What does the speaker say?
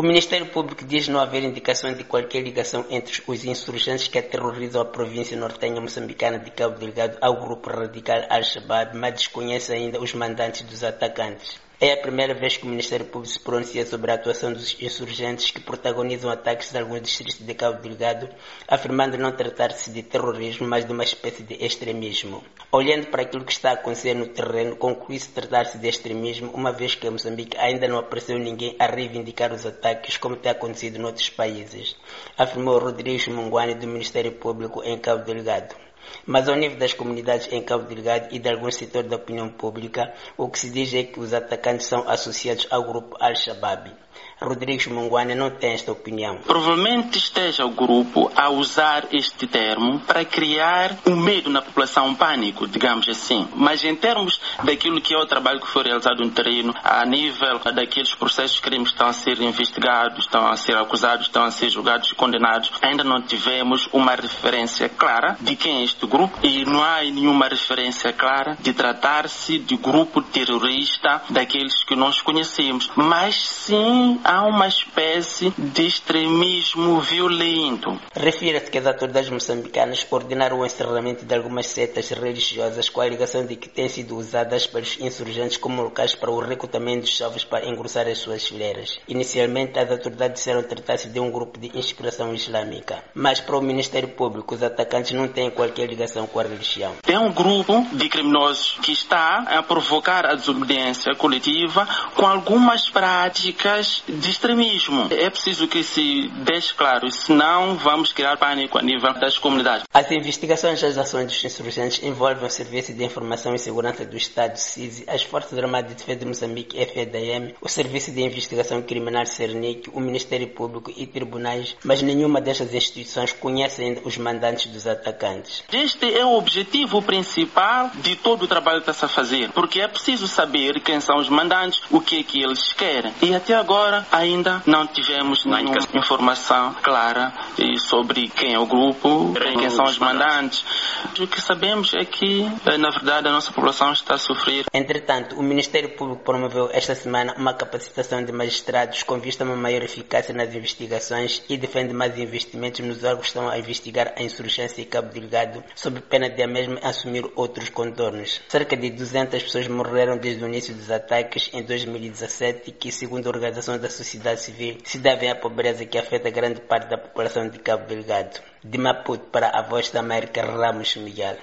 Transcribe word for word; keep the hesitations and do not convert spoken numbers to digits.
O Ministério Público diz não haver indicação de qualquer ligação entre os insurgentes que aterrorizam a província nortenha moçambicana de Cabo Delgado ao grupo radical Al-Shabaab, mas desconhece ainda os mandantes dos atacantes. É a primeira vez que o Ministério Público se pronuncia sobre a atuação dos insurgentes que protagonizam ataques em alguns distritos de Cabo Delgado, afirmando não tratar-se de terrorismo, mas de uma espécie de extremismo. Olhando para aquilo que está a acontecer no terreno, conclui-se tratar-se de extremismo, uma vez que em Moçambique ainda não apareceu ninguém a reivindicar os ataques, como tem acontecido noutros países, afirmou Rodrigues Munguane, do Ministério Público em Cabo Delgado. Mas ao nível das comunidades em Cabo Delgado e de alguns setores da opinião pública, o que se diz é que os atacantes são associados ao grupo Al-Shabaab. Rodrigues Munguane não tem esta opinião. Provavelmente esteja o grupo a usar este termo para criar um medo na população, um pânico, digamos assim. Mas em termos daquilo que é o trabalho que foi realizado no terreno, a nível daqueles processos de crimes que estão a ser investigados, estão a ser acusados, estão a ser julgados e condenados, ainda não tivemos uma referência clara de quem é este grupo e não há nenhuma referência clara de tratar-se de grupo terrorista daqueles que nós conhecemos. Mas sim, há uma espécie de extremismo violento. Refere-se que as autoridades moçambicanas ordenaram o encerramento de algumas setas religiosas com a alegação de que têm sido usadas pelos insurgentes como locais para o recrutamento de jovens para engrossar as suas fileiras. Inicialmente, as autoridades disseram tratar-se de um grupo de inspiração islâmica. Mas para o Ministério Público, os atacantes não têm qualquer ligação com a religião. É um grupo de criminosos que está a provocar a desobediência coletiva com algumas práticas de extremismo. É preciso que se deixe claro, senão vamos criar pânico a nível das comunidades. As investigações das ações dos insurgentes envolvem o Serviço de Informação e Segurança do Estado, S I S I, as Forças Armadas de Defesa de Moçambique, F E D M, o Serviço de Investigação Criminal, SERNIC, o Ministério Público e tribunais, mas nenhuma destas instituições conhece ainda os mandantes dos atacantes. Este é o objetivo principal de todo o trabalho que está a fazer, porque é preciso saber quem são os mandantes, o que é que eles querem. E até agora ainda não tivemos nenhuma informação clara sobre quem é o grupo, quem são os mandantes. O que sabemos é que, na verdade, a nossa população está a sofrer. Entretanto, o Ministério Público promoveu esta semana uma capacitação de magistrados com vista a uma maior eficácia nas investigações e defende mais investimentos nos órgãos que estão a investigar a insurgência em Cabo Delgado, sob pena de a mesma assumir outros contornos. Cerca de duzentas pessoas morreram desde o início dos ataques em dois mil e dezassete, que, segundo a Organização da Sociedade Civil, se devem à pobreza que afeta grande parte da população de Cabo Delgado. De Maputo para a Voz da América, Ramos Miguel.